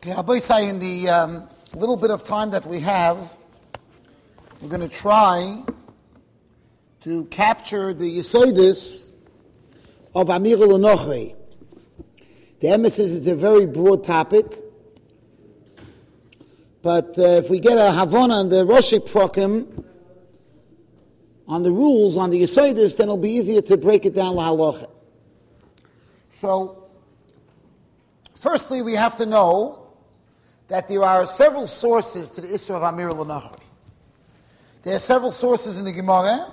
Okay, Abba say in the little bit of time that we have, we're going to try to capture the Yesodis of Amirul Nochri. The emphasis is a very broad topic, but if we get a Havana on the Roshi Prokim, on the rules, on the Yesodis, then it'll be easier to break it down la halacha. So, firstly, we have to know that there are several sources to the issue of Amirul Nochri. There are several sources in the Gemara.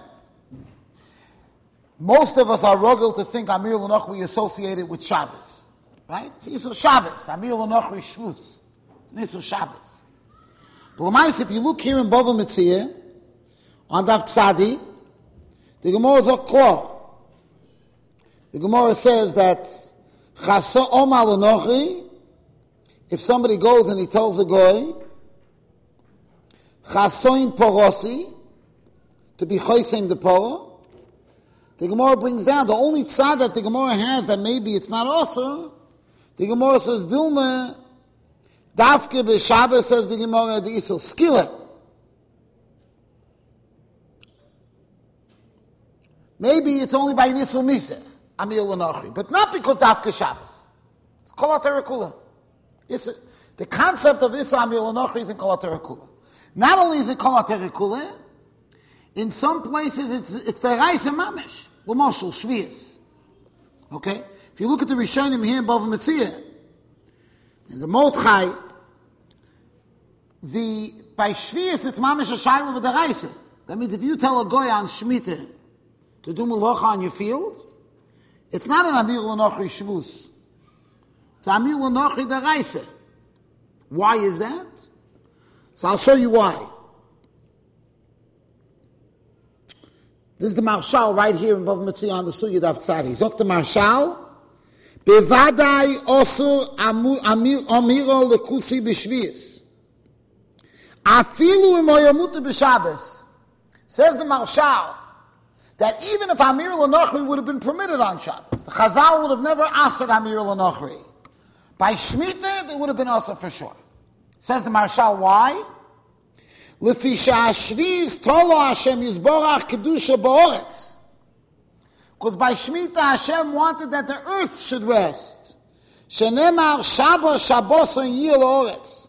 Most of us are rugged to think Amirul Nochri associated with Shabbos. Right? It's Yisur Shabbos. Amirul Nochri Shvus. It's Yisur Shabbos. But if you look here in Bava Metzia, on Daf Tzadi, the Gemara is klar. The Gemara says that Chasa Omar Nochri, if somebody goes and he tells a goy, Chasoin Porosi, to be Chosim the Poro, the Gemara brings down the only tzad that the Gemara has that maybe it's not also. The Gemara says Dilma Davke b'Shabbos, says the Gemara, the Isel Skila. Maybe it's only by Nisul Misa, Amirul Nochri, but not because Davke Shabbos. It's Kol HaTorah Kula. The concept of Issa Amirul Nochri is in Kol HaTorah Kula. Not only is it Kol HaTorah Kula, in some places it's the Reise Mamish, L'moshel, Shvius. Okay? If you look at the Rishonim here in Bava Metzia, in the Mordechai, by Shvius it's Mamish a Shaila with the Reise. That means if you tell a Goy on Shemitah to do Melacha on your field, it's not an Amirul Nochri Shvus. It's Amirul Nochri the Reise. Why is that? So I'll show you why. This is the Marshal right here in Bava Metzia on the Sugya Daf Tzadi. Zok the Marshal, Bevadai Osur Amiro Lekusi B'Shvius. Afilu Imoyamuta B'Shabbos. Says the Marshal that even if Amirul Nochri would have been permitted on Shabbos, the Chazal would have never asked Amirul Nochri. By Shemitah, it would have been also for sure. Says the Marshal, why? Lefisha Shviz Tolo Hashem Yizborach Kedusha Ba'oretz. Because by Shemitah, Hashem wanted that the earth should rest. Shenemar Shabbos Shabbos on Yil Oretz.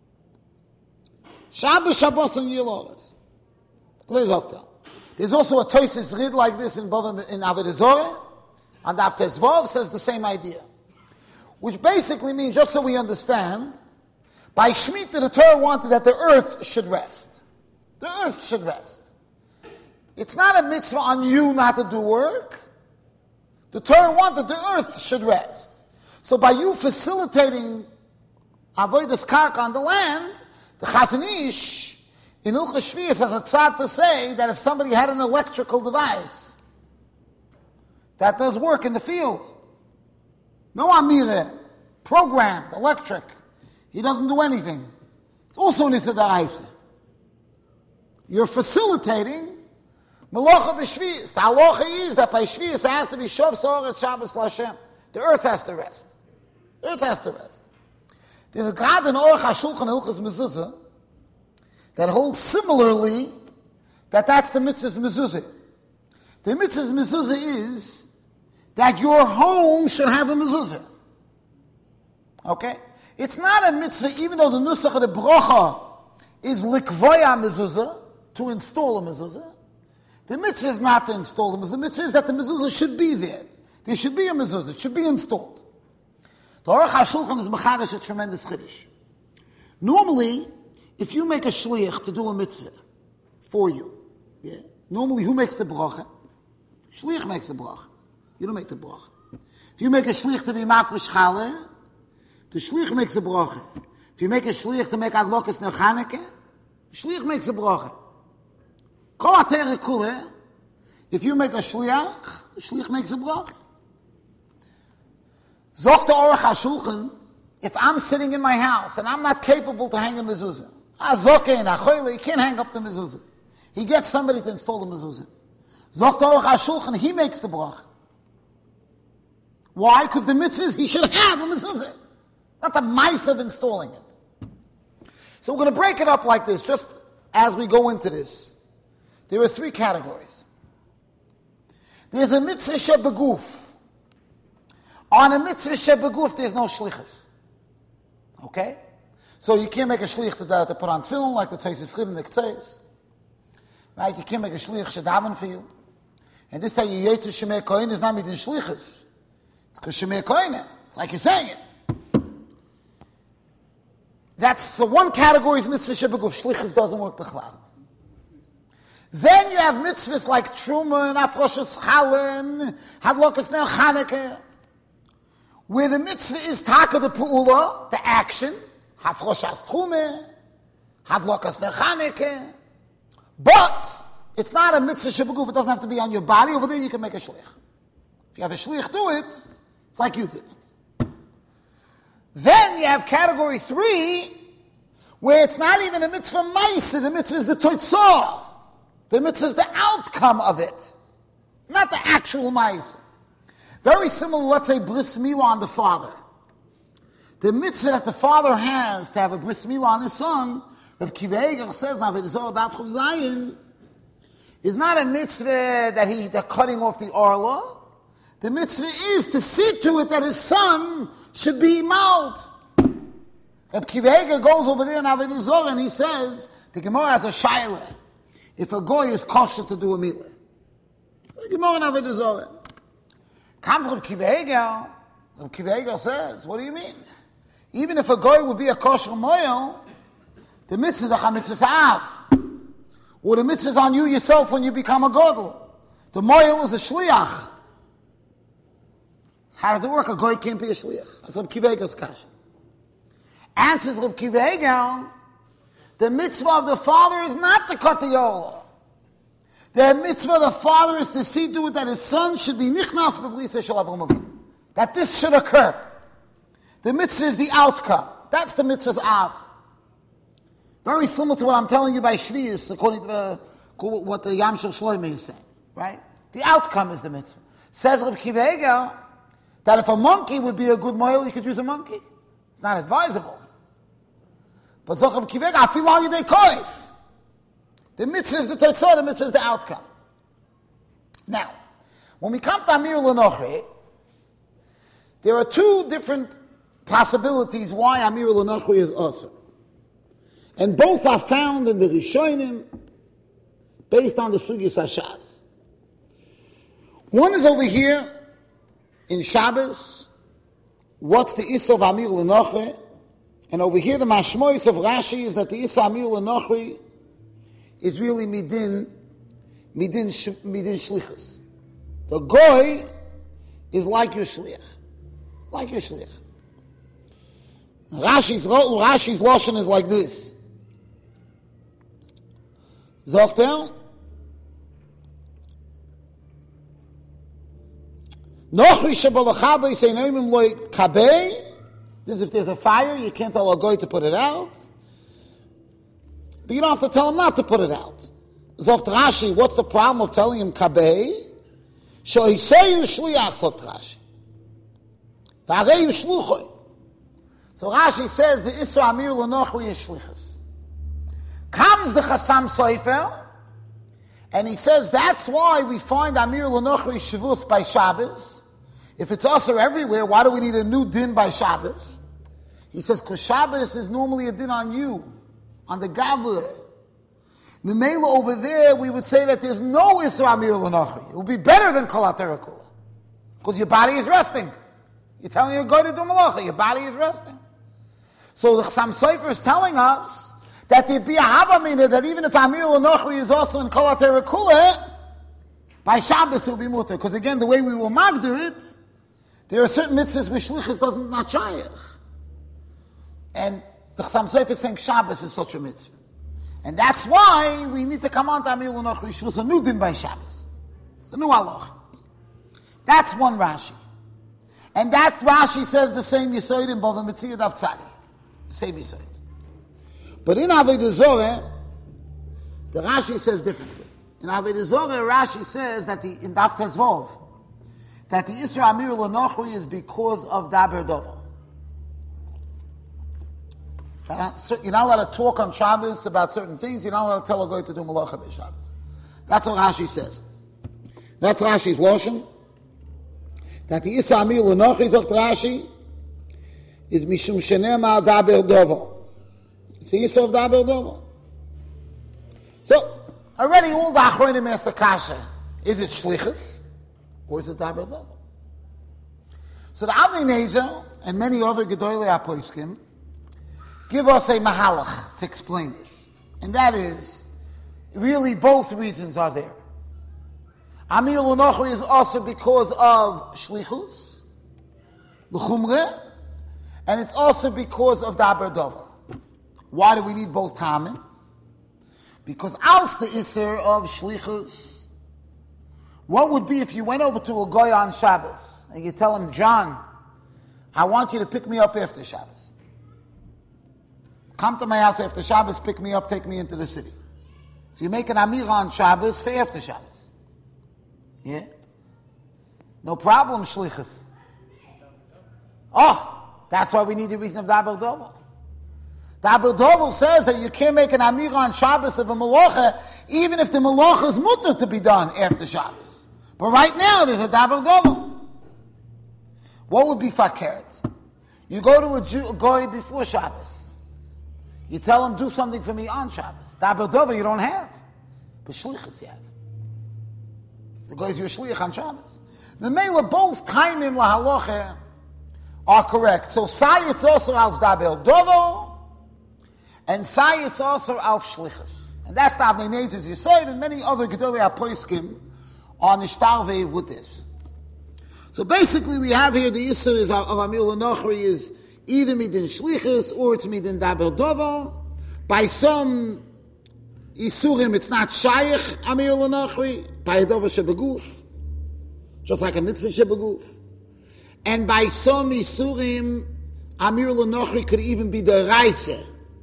Shabbos Shabbos on Yil Oretz. There's also a Tosis Rid like this in Avodah Zorah, and after Zvov says the same idea. Which basically means, just so we understand, by Shemitah the Torah wanted that the earth should rest. The earth should rest. It's not a mitzvah on you not to do work. The Torah wanted the earth should rest. So by you facilitating avodas karka on the land, the Chazon Ish in Ilchos Shvius has a tzad to say that if somebody had an electrical device that does work in the field, no Amire, programmed, electric, he doesn't do anything. It's also Nisa D'Oraisa. You're facilitating Melacha b'Shvius. The halacha is that by Shvius it has to be Shov Soret Shabbos L'Hashem. The earth has to rest. The earth has to rest. There's a grad in Aruch HaShulchan Hilchos Mezuzah that holds similarly that that's the mitzvah's mezuzah. The mitzvah's mezuzah is that your home should have a mezuzah. Okay? It's not a mitzvah, even though the nusach of the bracha is likvoya mezuzah, to install a mezuzah. The mitzvah is not to install the mezuzah. The mitzvah is that the mezuzah should be there. There should be a mezuzah. It should be installed. The Aruch HaShulchan is mechadish a tremendous chiddush. Normally, if you make a shliach to do a mitzvah for you, normally who makes the bracha? Shliach makes the bracha. You don't make the bracha. If you make a shliach to be mafresh chaleh, the shliach makes a bracha. If you make a shliach to make adlokas ner Chanukah, the shliach makes a bracha. Kol HaTorah Kula, if you make a shliach, the shliach makes a bracha. Zok the Aruch HaShulchan, if I'm sitting in my house and I'm not capable to hang a mezuzah, he can't hang up the mezuzah. He gets somebody to install the mezuzah. Zok the Aruch HaShulchan, he makes the bracha. Why? Because the mitzvah is he should have a mezuzah. Not the mice of installing it. So we're going to break it up like this, just as we go into this. There are 3 categories. There's a mitzvah shebeguf. On a mitzvah shebeguf, there's no shlichus. Okay? So you can't make a shlich to put on tefillin like the Tosfos Chid in the Ktseis. Right? You can't make a shlich shedaven for you. And this time you yotze Shemei Kohen is not midin shlichus. It's because Shemei Kohen. It's like you're saying it. That's the one category is mitzvah shebeguf. Shlichus doesn't work b'chlal. Then you have mitzvahs like Truma and Afroshas Chalen, Hadlokas Ner Chanukah, where the mitzvah is Taka the Pu'ula, the action, Hafroshas Truma, Hadlokas Ner Chanukah, but it's not a mitzvah shebeguf. It doesn't have to be on your body. Over there you can make a shlich. If you have a shlich do it, it's like you did it. Then you have category 3, where it's not even a mitzvah ma'aseh, the mitzvah is the toitzah. The mitzvah is the outcome of it, not the actual ma'aseh. Very similar, let's say, bris milah on the father. The mitzvah that the father has to have a bris milah on his son, Reb Kiva Eger says, now, is not a mitzvah that they're cutting off the orla. The mitzvah is to see to it that his son should be mauled. Reb Kiva Eger goes over there in Avodah Zarah and he says, the Gemara has a shaila. If a goy is kosher to do a milah. The Gemara in Avodah Zarah. Comes Reb Kiva Eger. Reb Kiva Eger says, what do you mean? Even if a goy would be a kosher moel, the mitzvah is a mitzvah av. Or the mitzvah is on you yourself when you become a godel. The moel is a shliach. How does it work? A goy can't be a shliach. That's Reb Kiva Eger's kasha. Answers Reb Kiva Eger, the mitzvah of the father is not to cut the yola. The mitzvah of the father is to see to it that his son should be nichnas b'brisa shel Avraham Avinu. That this should occur. The mitzvah is the outcome. That's the mitzvah's av. Very similar to what I'm telling you by Shvius, according to what the Yam Shel Shloimeh is saying. Right? The outcome is the mitzvah. Says Reb Kiva Eger that if a monkey would be a good moil, you could use a monkey. It's not advisable. But Zok Reb Kiva Eger, afil al yedei koif. The mitzvah is the tetzah, the mitzvah is the outcome. Now, when we come to Amir L'Nochri, there are 2 different possibilities why Amir L'Nochri is awesome. And both are found in the Rishonim, based on the Sugis Hashas. One is over here, in Shabbos, what's the Issa of Amir L'Nochri? And over here, the Mashmois of Rashi is that the Issa Amir L'Nochri is really midin shlichus. The goy is like your shliach. It's like your shliach. Rashi's lashon is like this. Sagt Nochri shebalachabei seinoimim loy kabei. This is if there's a fire, you can't tell a goy to put it out. But you don't have to tell him not to put it out. Zogt Rashi, what's the problem of telling him kabei? Shoiseyu shliach, zogt Rashi. V'areyu shluchoi. So Rashi says the Isra Amir L'Nochri is shlichus. Comes the Chassam Sofer, and he says that's why we find Amir L'Nochri Shavus by Shabbos. If it's usher everywhere, why do we need a new din by Shabbos? He says, because Shabbos is normally a din on you, on the Gavur. Memela over there, we would say that there's no Isra Amir L'Nochri. It would be better than Kol HaTorah Kula. Because your body is resting. You're telling your go to do malacha, your body is resting. So the Chassam Sofer is telling us that there'd be a havamina that even if Amir L'Nochri is also in Kol HaTorah Kula, by Shabbos it will be mutter. Because again, the way we will magdir it, there are certain mitzvahs where shlichus doesn't not shaykh. And the Chassam Sofer is saying Shabbos is such a mitzvah. And that's why we need to come on to Amir L'Nochri Shavus, a new din by Shabbos. It's a new halach. That's one Rashi. And that Rashi says the same Yisoid in Bava Metzia Daf Tzadi. The same Yisoid. But in Avodah Zorah, the Rashi says differently. In Avodah Zorah, Rashi says that in Daf Tezvov, that the Isra Amir L'Nochri is because of Daber Dover. You're not allowed to talk on Shabbos about certain things. You're not allowed to tell a guy to do malacha by Shabbos. That's what Rashi says. That's Rashi's lotion. That the Isa Amir L'Nochi, sagt Rashi, is Mishum Shenema Daber Dovo. It's the Isa of Daber Dovo. So, already all the Achronim ask the Kasha, is it Shlichus or is it Daber Dovo? So the Avnei Nezer and many other Gedolei HaPoskim give us a mahalach to explain this. And that is, really both reasons are there. Amir L'Nochri is also because of Shlichus, L'Chumre, and it's also because of Daber Dover. Why do we need both Tamim? Because out the Isser of Shlichus, what would be if you went over to a Goy on Shabbos and you tell him, John, I want you to pick me up after Shabbos. Come to my house after Shabbos, pick me up, take me into the city. So you make an Amir on Shabbos for after Shabbos. Yeah? No problem, Shlichus. Oh, that's why we need the reason of Daber Dover. Daber Dover says that you can't make an Amir on Shabbos of a Malacha, even if the Malacha is mutter to be done after Shabbos. But right now, there's a Daber Dover. What would be Fakeret? You go to a Goy before Shabbos. You tell him, do something for me on Shabbos. Daber Dover you don't have. But Shlichus you have. The guy is your Shlich on Shabbos. The Mela, both Taimim LaHaloche are correct. So Sayitz also al Daber Dover, and Sayitz also al Shlichus. And that's the Avnei Nezer, you said, and many other Gedolei HaPoskim are nishtarveiv with this. So basically we have here the Yisur is of Amir L'Nochri is either midin Shlichus or it's midin Daber Dover. By some Isurim, it's not Shaykh Amir L'Nochri, by a Dover Shebeguf, just like a Mitzvah Shebeguf. And by some Isurim, Amir L'Nochri could even be the Reise,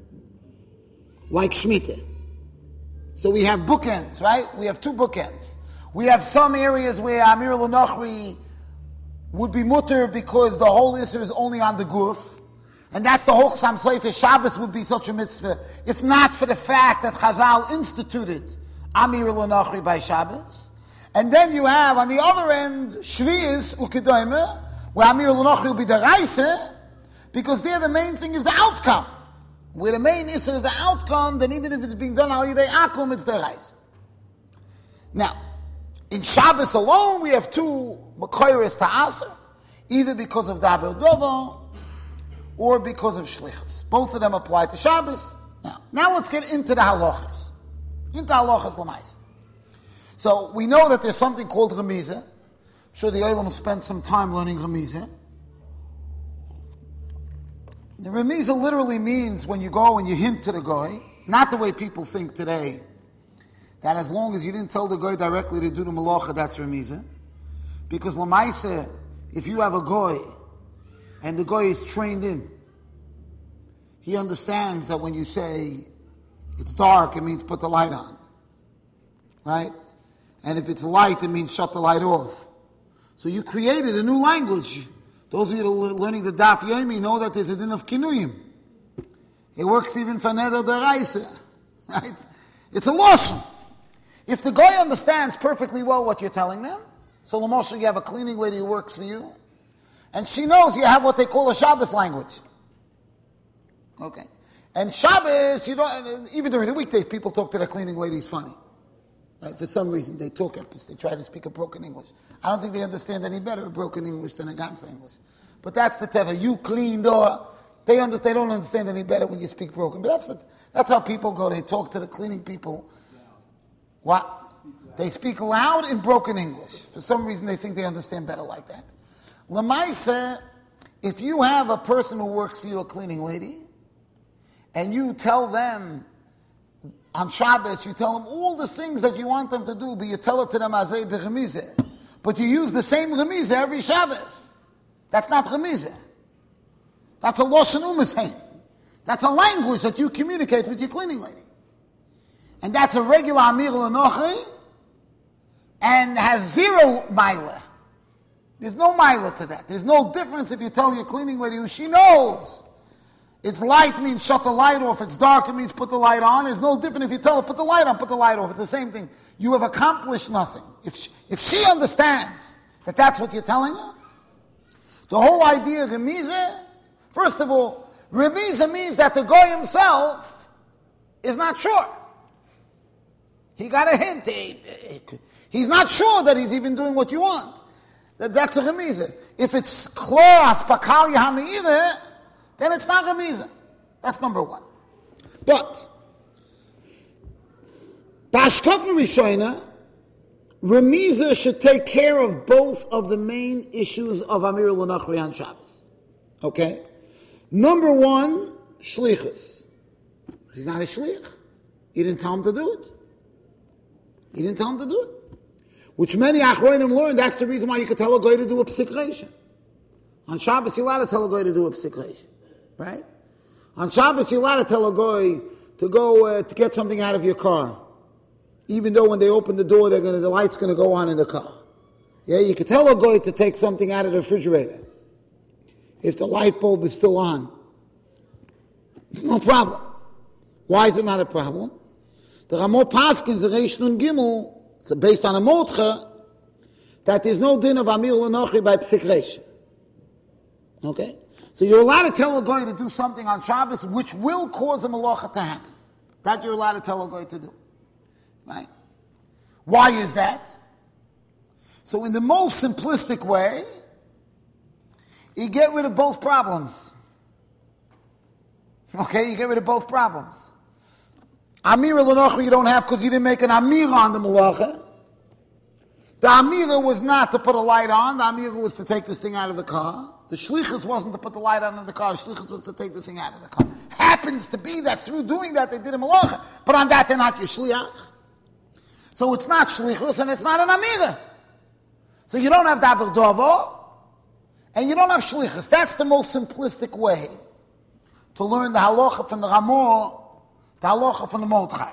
like Shemitah. So we have bookends, right? We have two bookends. We have some areas where Amir L'Nochri would be mutter because the whole Isser is only on the Guf. And that's the whole Chassam Sofer. Shabbos would be such a mitzvah, if not for the fact that Chazal instituted Amir L'Nochri by Shabbos. And then you have, on the other end, Shvi'is Ukedoyme, where Amir L'Nochri will be the Reise, because there the main thing is the outcome. Where the main Isser is the outcome, then even if it's being done al Yidei Akum, it's the Reise. Now, in Shabbos alone, we have two Mekoyres Ta'aser, either because of Daber Dover, or because of Shlichus. Both of them apply to Shabbos. Now let's get into the halachas. Into halachas l'maisa. So we know that there's something called Remizah. I'm sure the Olam spent some time learning Remizah. The Remizah literally means when you go and you hint to the guy, not the way people think today, that as long as you didn't tell the guy directly to do the malacha, that's Remizah. Because l'maisa, if you have a guy, and the guy is trained in, he understands that when you say it's dark, it means put the light on. Right? And if it's light, it means shut the light off. So you created a new language. Those of you that are learning the Daf Yomi know that there's a din of kinuyim. It works even for Neder Deraisa. Right? It's a lotion. If the guy understands perfectly well what you're telling them, so l'moshe, you have a cleaning lady who works for you, and she knows you have what they call a Shabbos language. Okay. And Shabbos, you don't, even during the weekdays, people talk to their cleaning ladies funny. Right? For some reason, they try to speak a broken English. I don't think they understand any better broken English than a Gansa English. But that's the teva. You cleaned, or they don't understand any better when you speak broken. But that's how people go. They talk to the cleaning people. What? They speak loud in broken English. For some reason, they think they understand better like that. L'maisa, if you have a person who works for you, a cleaning lady, and you tell them on Shabbos, you tell them all the things that you want them to do, but you tell it to them azay b'remizeh, but you use the same remizeh every Shabbos. That's not remizeh. That's a loshen u'mesein. That's a language that you communicate with your cleaning lady. And that's a regular Amir L'Nochri, and has zero milah. There's no milah to that. There's no difference if you tell your cleaning lady who she knows It's light means shut the light off. It's dark, it means put the light on. It's no different if you tell her, put the light on, put the light off. It's the same thing. You have accomplished nothing. If she understands that that's what you're telling her, the whole idea of Remiza, first of all, Remiza means that the guy himself is not sure. He got a hint. He's not sure that he's even doing what you want. That's a Remiza. If it's Klos Pakalya Ha'me'ira, then it's not Remiza. That's number one. But, Bashkafa Rishona, Remiza should take care of both of the main issues of Amir L'Nachri on Shabbos. Okay? Number one, Shlichus. He's not a Shlich. You didn't tell him to do it. You didn't tell him to do it. Which many Achronim learned, that's the reason why you could tell a guy to do a psikration. On Shabbos, you're allowed to tell a guy to do a psikration. Right? On Shabbos, you're allowed to tell a guy to go to get something out of your car. Even though when they open the door, the light's going to go on in the car. Yeah, you could tell a guy to take something out of the refrigerator if the light bulb is still on. It's no problem. Why is it not a problem? The Ramot Paskins, the Reish Nun Gimel, it's based on a Motcha, that there's no din of Amir L'Nochri by psikration. Okay? So you're allowed to tell a guy to do something on Shabbos which will cause a malacha to happen. That you're allowed to tell a guy to do. Right? Why is that? So in the most simplistic way, you get rid of both problems. Okay? You get rid of both problems. Amira L'Nochri you don't have because you didn't make an Amira on the malacha. The Amira was not to put a light on. The Amira was to take this thing out of the car. The Shlichus wasn't to put the light on in the car. The Shlichus was to take this thing out of the car. Happens to be that through doing that they did a malacha. But on that they're not your Shliach. So it's not Shlichus and it's not an Amira. So you don't have Daber Dovo and you don't have Shlichus. That's the most simplistic way to learn the halacha from the Ramor, the halacha from the Mordechai.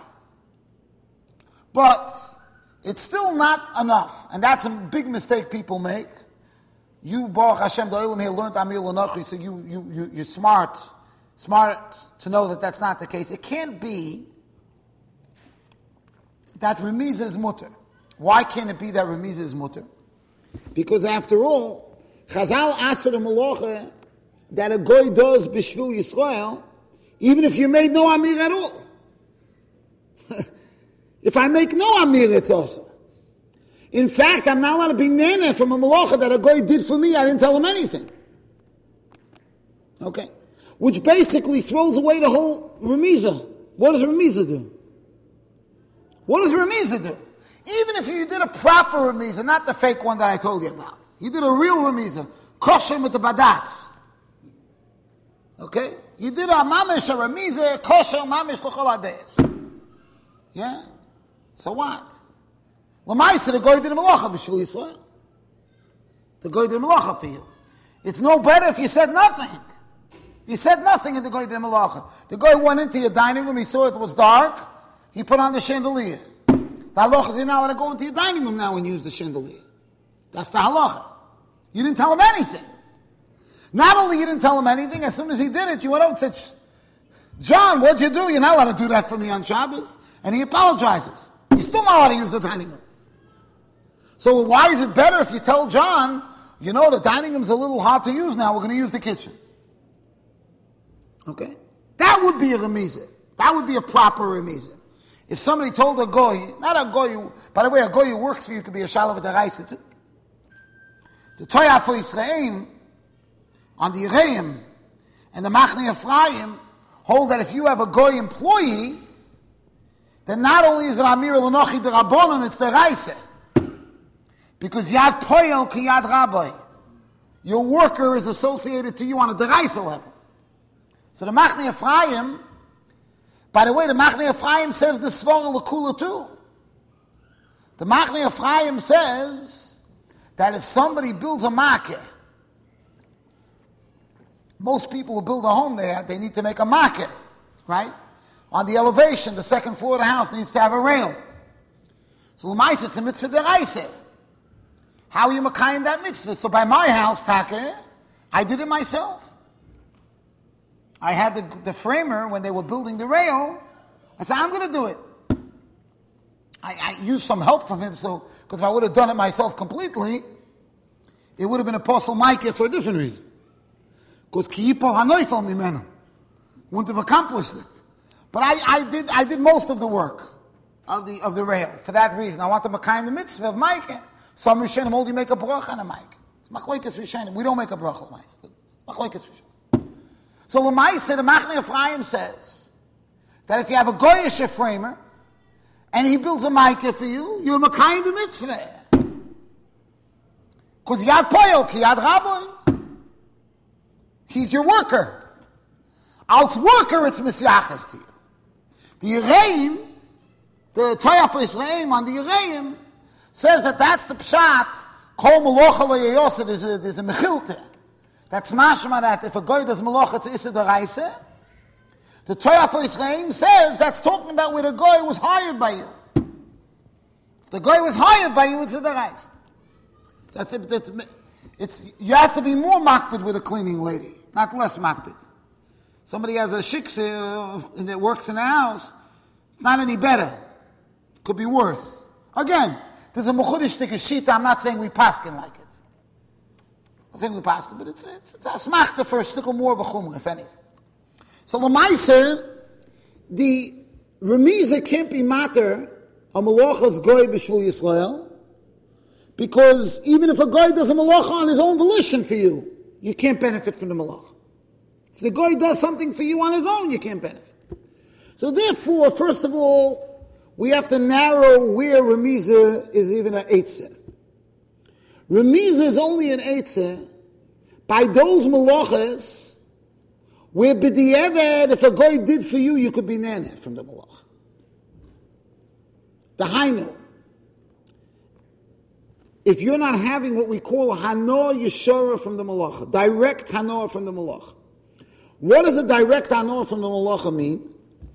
But it's still not enough. And that's a big mistake people make. You, Baruch Hashem, the Olam here, learned Amir L'Nochri, so you're smart to know that that's not the case. It can't be that Remiza is mutter. Why can't it be that Remiza is mutter? Because after all, Chazal asked for the malacha that a goy does b'shvil Yisrael, even if you made no Amir at all. If I make no Amir, it's also. In fact, I'm not allowed to be nene from a malacha that a guy did for me. I didn't tell him anything. Okay? Which basically throws away the whole Remiza. What does Remiza do? What does Remiza do? Even if you did a proper Remiza, not the fake one that I told you about. You did a real Remiza. Kosher with the badats. Okay? You did a mamish, a Remiza, kosher, mamish, l'chol adayas. Yeah? So what? L'maisa, the guy did a malacha b'shvil Yisrael. The guy did a malacha for you. It's no better if you said nothing. If you said nothing and the guy did a malacha. The guy went into your dining room, he saw it was dark, he put on the chandelier. The halacha is you're not allowed to go into your dining room now and use the chandelier. That's the halacha. You didn't tell him anything. Not only you didn't tell him anything, as soon as he did it, you went out and said, John, what'd you do? You're not allowed to do that for me on Shabbos. And he apologizes. He's still not allowed to use the dining room. So why is it better if you tell John, you know, the dining room's a little hard to use now, we're going to use the kitchen. Okay? That would be a Remiza. That would be a proper Remiza. If somebody told a goy, not a goy, by the way, a goy who works for you could be a shalav of the Reisa too. The Toya for Yisrael, on the Yereim, and the Machne Ephraim, hold that if you have a goy employee, then not only is it Amir L'Nochi the Rabbonon, it's the Reisa. Because Yad Poyel ki Yad Rabbi. Your worker is associated to you on a deraisa level. So the Machne Ephraim, by the way, the Machne Ephraim says the Svara L'Kula too. The Machne Ephraim says that if somebody builds a makeh, most people who build a home there, they need to make a makeh, right? On the elevation, the second floor of the house needs to have a rail. So l'maisa, it's a mitzvah deraisa. How are you makayim that mitzvah? So by my house, Taka, I did it myself. I had the framer, when they were building the rail, I said, I'm going to do it. I used some help from him, because if I would have done it myself completely, it would have been apostle Micah for a different reason. Because Kiyipol Hanoifel Mimenu wouldn't have accomplished it. But I did most of the work of the rail for that reason. I want to Makayim the mitzvah of Micah. Some Rishonim only make a bracha on a Micah. It's Machlokes Rishonim. We don't make a bracha on Micah. Machlokes Rishonim. So L'maisa, the Machne Ephraim says that if you have a Goyish framer and he builds a Micah for you, you're Makayim the mitzvah. Because Yad Poyel, Ki Yad Rabboin. He's your worker. Als worker, it's Misyachas to you. The Yereim, the Torah for Yisrael on the Yereim, says that that's the Pshat, Kol Melocha Le'yosid, there's a Mechilta. That's mashma that if a guy does Melocha, it's Issa D'Oraisa. The Torah for Yisrael says that's talking about where the guy was hired by you. If the guy was hired by you, it's D'Oraisa. You have to be more makbid with a cleaning lady, not less makbid. Somebody has a shiksa that works in the house, it's not any better. It could be worse. Again, there's a mechudish shita. I'm not saying we paskin like it. I'm saying we paskin, but it's a smachta for a shtickle more of a chumra, if anything. So l'maisa, the remiza can't be matter a malachas goy b'shvul Yisrael, because even if a guy does a malacha on his own volition for you, you can't benefit from the malacha. If the guy does something for you on his own, you can't benefit. So therefore, first of all, we have to narrow where remiza is even an eitzah. Remiza is only an eitzah by those malachas where b'di'evad, if a guy did for you, you could be nana from the malacha. The hainu. If you're not having what we call hanoah yeshara from the malacha, direct hanoah from the malacha. What does a direct hanoah from the malacha mean?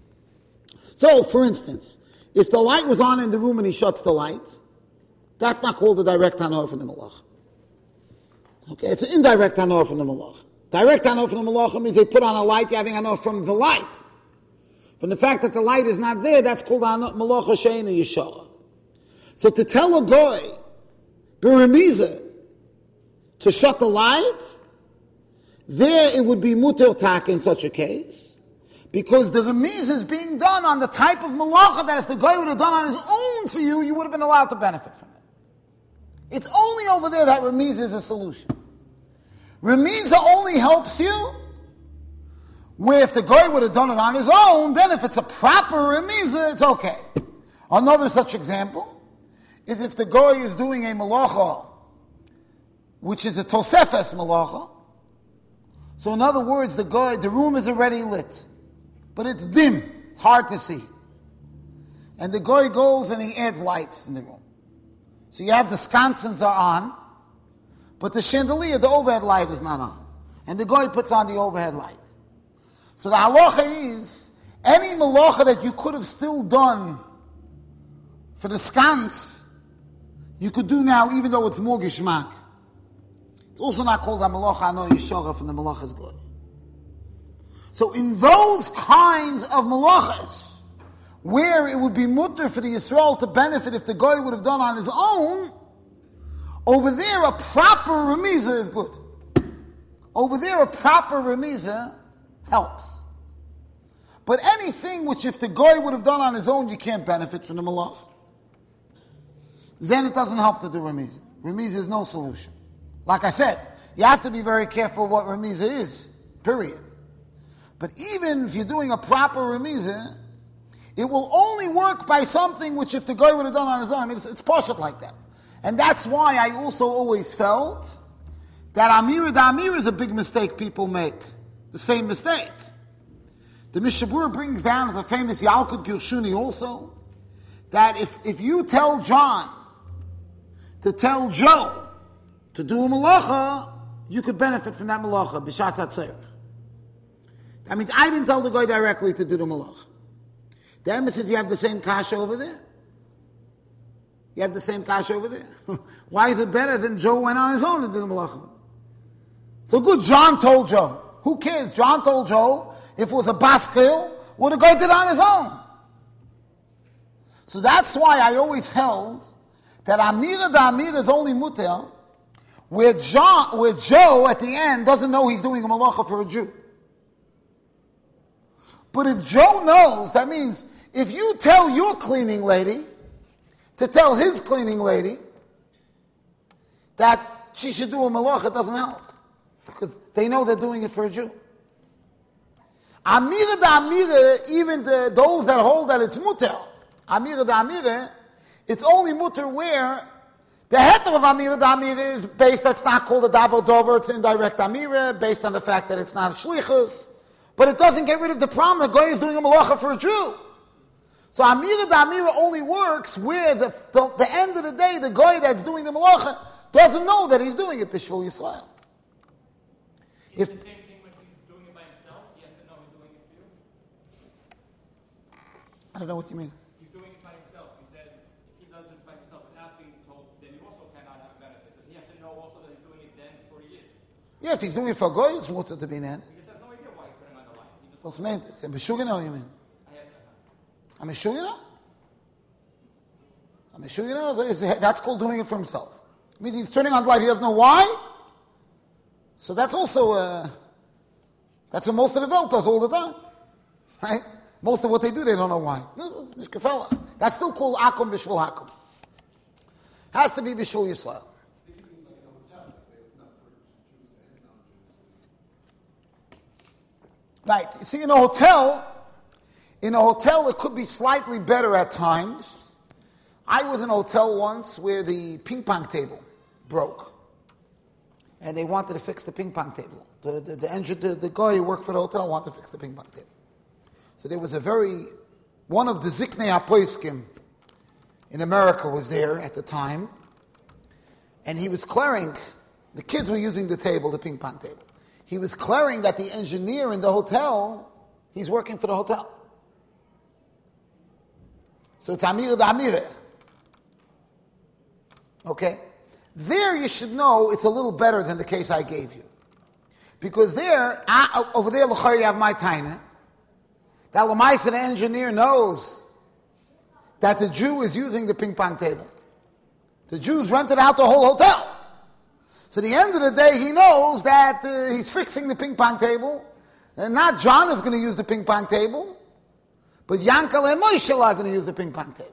So, for instance, if the light was on in the room and he shuts the light, that's not called a direct hanoah from the malacha. Okay, it's an indirect hanoah from the malacha. Direct hanoah from the malacha means they put on a light, you're having hanoah from the light. From the fact that the light is not there, that's called malacha she'eina yeshara. So to tell a guy, Beremiza, to shut the light, there it would be muter tak in such a case, because the remiza is being done on the type of malacha that if the guy would have done on his own for you, you would have been allowed to benefit from it. It's only over there that remiza is a solution. Remiza only helps you where if the guy would have done it on his own, then if it's a proper remiza, it's okay. Another such example is if the guy is doing a malacha, which is a tosefes malacha. So in other words, the room is already lit, but it's dim, it's hard to see. And the guy goes and he adds lights in the room. So you have the sconces are on, but the chandelier, the overhead light is not on. And the guy puts on the overhead light. So the halacha is, any malacha that you could have still done for the sconce, you could do now, even though it's more gishmak. It's also not called a malacha hanoah yeshara from the malacha's good. So in those kinds of malachas, where it would be mutter for the Yisrael to benefit if the guy would have done on his own, over there a proper remiza is good. Over there a proper remiza helps. But anything which if the guy would have done on his own, you can't benefit from the malach, then it doesn't help to do remiza. Remiza is no solution. Like I said, you have to be very careful what remiza is, period. But even if you're doing a proper remiza, it will only work by something which if the guy would have done on his own, I mean, it's poshut like that. And that's why I also always felt that Amira is a big mistake people make. The same mistake. The Mishabur brings down as a famous Yalkut Gershuni also, that if you tell John to tell Joe to do a malacha, you could benefit from that malacha, b'shas hatzorech. That means I didn't tell the guy directly to do the malacha. The Emes says you have the same kasha over there. You have the same kasha over there. Why is it better than Joe went on his own to do the malacha? So good, John told Joe. Who cares? John told Joe If it was a baskel, would a guy did it on his own? So that's why I always held that Amira da Amira is only muter, where Joe at the end doesn't know he's doing a malacha for a Jew. But if Joe knows, that means if you tell your cleaning lady to tell his cleaning lady that she should do a malacha, it doesn't help. Because they know they're doing it for a Jew. Amira da Amira, even those that hold that it's muter, Amira da Amira, it's only muter where the heter of Amira da Amira is based, that's not called a double dover, it's indirect Amira, based on the fact that it's not shlichus. But it doesn't get rid of the problem that Goy is doing a malacha for a Jew. So Amira da Amira only works where the end of the day, the Goy that's doing the malacha doesn't know that he's doing it b'shvul Yisrael. Is it the same thing when he's doing it by himself? He has to know he's doing it for you? I don't know what you mean. He's doing it by himself. He said if he does it by himself without being told, then he also cannot have a benefit. Does he have to know also that he's doing it then for a year? Yeah, if he's doing it for Goy, it's mutter to be nan. He just has no idea why he's putting him on the line. He just What's meant? It's a b'shugina, you mean? I'm a shugina? I'm a shugina? That's called doing it for himself. It means he's turning on the light, he doesn't know why. So that's also, that's what most of the Welt does all the time. Right? Most of what they do, they don't know why. That's still called akum b'shvul hakum. Has to be b'shvul Yisrael. Right. You see, in a hotel it could be slightly better at times. I was in a hotel once where the ping pong table broke. And they wanted to fix the ping pong table. The guy who worked for the hotel wanted to fix the ping pong table. So there was one of the Ziknei HaPoiskim in America was there at the time, and he was clearing, the kids were using the ping pong table. He was clearing that the engineer in the hotel, he's working for the hotel. So it's Amira da Amira. Okay? There you should know it's a little better than the case I gave you. Because there, over there, you have my taina. That Lamaisa, the engineer, knows that the Jew is using the ping pong table. The Jews rented out the whole hotel. So at the end of the day, he knows that he's fixing the ping pong table. And not John is going to use the ping pong table, but Yankel and Moshe are going to use the ping pong table.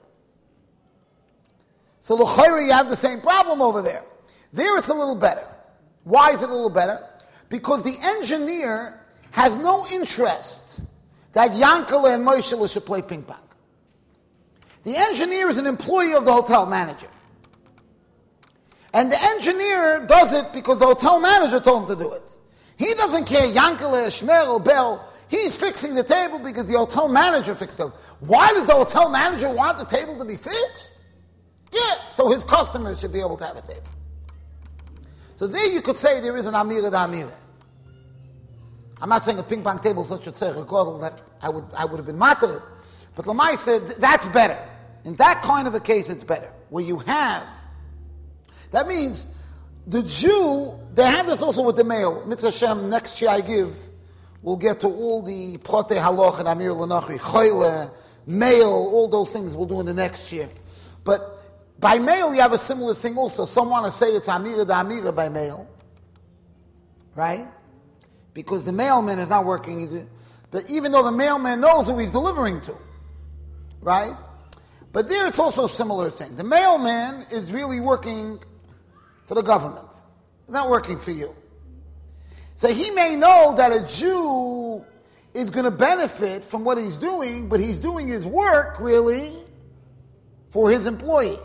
So l'chayra, you have the same problem over there. There it's a little better. Why is it a little better? Because the engineer has no interest that Yankel and Moshe should play ping pong. The engineer is an employee of the hotel manager. And the engineer does it because the hotel manager told him to do it. He doesn't care, Yankel, Shmer, Bell. He's fixing the table because the hotel manager fixed it. Why does the hotel manager want the table to be fixed? Yeah, so his customers should be able to have a table. So there you could say there is an Amira da Amira. I'm not saying a ping pong table is such a tzerich that I would have been matter it. But Lamai said that's better. In that kind of a case, it's better. Where you have, that means the Jew, they have this also with the male. Mitzvah Hashem, next year I give, we'll get to all the Protei Haloch and Amir L'Nachri, Choyle, male, all those things we'll do in the next year. But by male, you have a similar thing also. Some want to say it's Amira da Amira by male. Right? Because the mailman is not working. But even though the mailman knows who he's delivering to. Right? But there it's also a similar thing. The mailman is really working for the government. He's not working for you. So he may know that a Jew is going to benefit from what he's doing, but he's doing his work really for his employer.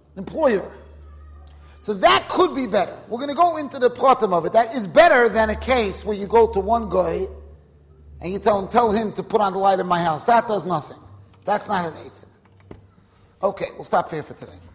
So that could be better. We're going to go into the pratim of it. That is better than a case where you go to one guy and you tell him to put on the light in my house. That does nothing. That's not an eitzim. Okay, we'll stop here for today.